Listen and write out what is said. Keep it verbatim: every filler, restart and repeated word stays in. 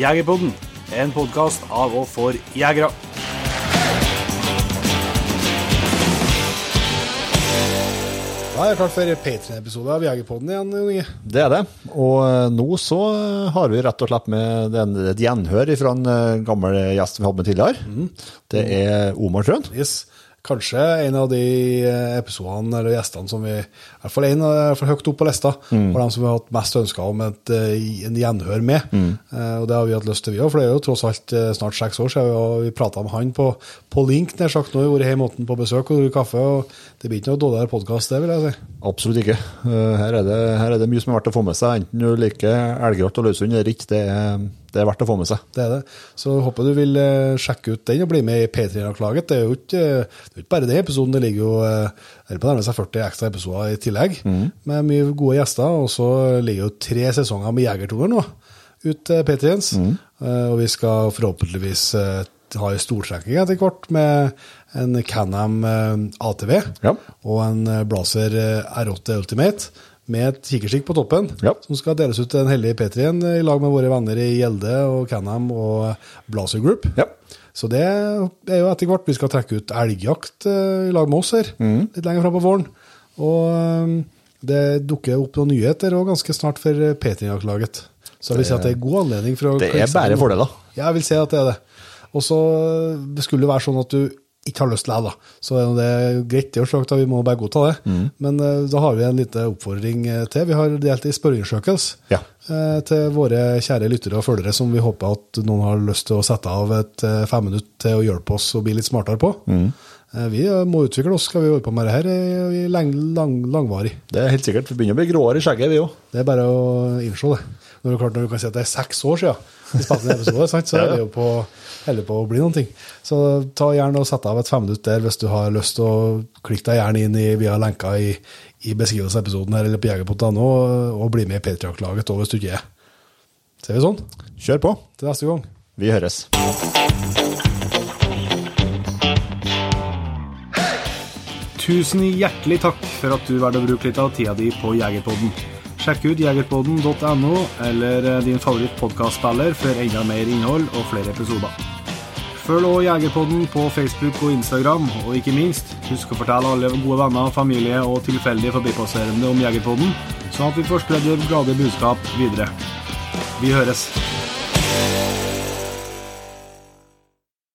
Jegerpodden, en podcast av og for jegere. Da er jeg klart for Patreon-episode av Jegerpodden igjen, Inge. Det er det, og nå så har vi rett og slett med et gjenhør fra en gammel gjest vi hadde med tidligere. Mm. Det er Omar Sjøen. Yes. Kanskje en av de episodene eller gjestene som vi, i hvert fall en for høyt opp på lista, mm. var de som vi har hatt mest ønsket om et, en gjenhør med. Mm. Og det har vi hatt lyst til vi også, for det er jo tross alt snart seks år siden, og vi pratet med han på, på link, nær sagt nå, vi var hjemme på besøk og drukket kaffe, og det blir ikke noe dårligere podcast, det vil jeg si. Absolutt ikke. Her er det, her er det mye som er verdt å få med seg, enten du liker elgrått og løshund eller ikke, det er... Det er verdt å få med seg. Det er det. Så jeg håper du vil uh, sjekke ut den og bli med i Patreon-laget. Det er jo ikke, uh, det er ikke bare den episoden, det ligger jo uh, det på nærmest førti ekstra episoder i tillegg, mm. med mye gode gjester, og så ligger jo tre sesonger med Jegertoner nå ut til uh, Patreons, mm. uh, og vi skal forhåpentligvis uh, ha en stortrekking etter hvert med en Can-Am uh, A T V ja. Og en uh, Blazer uh, R åtte Ultimate, med et kikkerstikk på toppen, ja. Som skal deles ut til en heldig Patreon i lag med våre venner i Gjelde og Can-Am og Blazer Group. Ja. Så det er jo etter hvert vi skal trekke ut elgjakt uh, i lag med oss her, mm. litt lenger frem på våren. Og um, det dukker opp noen nyheter og ganske snart for Patreon-laget. Så jeg vil si at det er god anledning for å... Det er bare fordeler. Ja, jeg vil si at det er det. Og så skulle det være sånn at du ikke har lyst til det, da. Så det er greit det å slå, da vi må bare godta det. Mm. Men uh, da har vi en liten oppfordring til. Vi har delt i spørreundersøkelse ja. uh, til våre kjære lyttere og følgere som vi håper at noen har lyst til å sette av et uh, fem minutter til å hjelpe oss å bli litt smartere på. Mm. Uh, vi uh, må utvikle oss, skal vi holde på med det her i lang, lang, langvarig. Det er helt sikkert. Vi begynner å bli gråere i skjegget, vi også. Det er bare å innse det. Når du, klart, når du kan si at det er seks år siden vi spilte en episode, sant? Så ja, ja. Er det jo på, heller på å bli noen ting. Så ta gjerne og sette av et fem minutter der hvis du har lyst til å klikke deg gjerne inn i, via lenka i, i beskrivelsen av episoden her, eller på jeger punktum no, og, og bli med i Patreon-laget hvis du ikke er. Ser vi sånn? Kjør på. Til neste gang. Vi høres. Tusen hjertelig takk for at du valgte å bruke litt av tida di på Jegerpodden. Sjekk ut jegerpodden punktum no eller din favoritt podcastspiller for enda mer innhold og flere episoder. Følg også Jegerpodden på Facebook og Instagram, og ikke minst, husk å fortelle alle gode venner, familie og tilfeldige forbipasserende om Jegerpodden, sånn at vi får spredd det glade budskap videre. Vi høres!